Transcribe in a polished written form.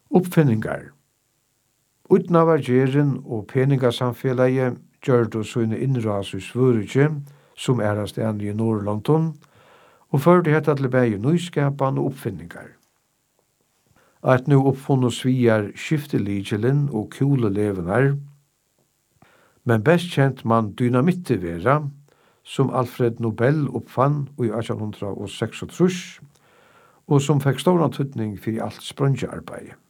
Uppfinningar. Utnavargeren og peningasamfelagi gjørdu sine innras i svørutje, som erast enn i Nordlandon, og førde hetta til bægi nyskapan og uppfinningar. At nu uppfunnu sviar skifteligelen og kulelevenar, men best kjent man dynamittivera, som Alfred Nobel uppfann i 1836, og som fekk stóran tydning fyrir alt sprøngjearbeidet.